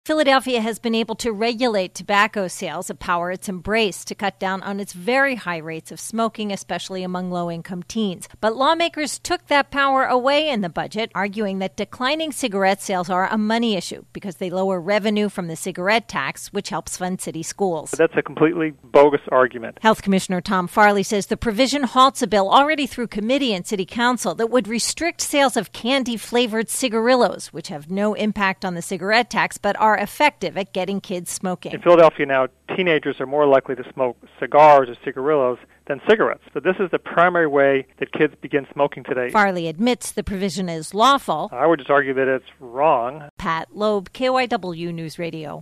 Philadelphia has been able to regulate tobacco sales, a power it's embraced to cut down on its very high rates of smoking, especially among low-income teens. But lawmakers took that power away in the budget, arguing that declining cigarette sales are a money issue because they lower revenue from the cigarette tax, which helps fund city schools. That's a completely bogus argument. Health Commissioner Tom Farley says the provision halts a bill already through committee and city council that would restrict sales of candy-flavored cigarillos, which have no impact on the cigarette tax but are effective at getting kids smoking. In Philadelphia now, teenagers are more likely to smoke cigars or cigarillos than cigarettes. So this is the primary way that kids begin smoking today. Farley admits the provision is lawful. I would just argue that it's wrong. Pat Loeb, KYW News Radio.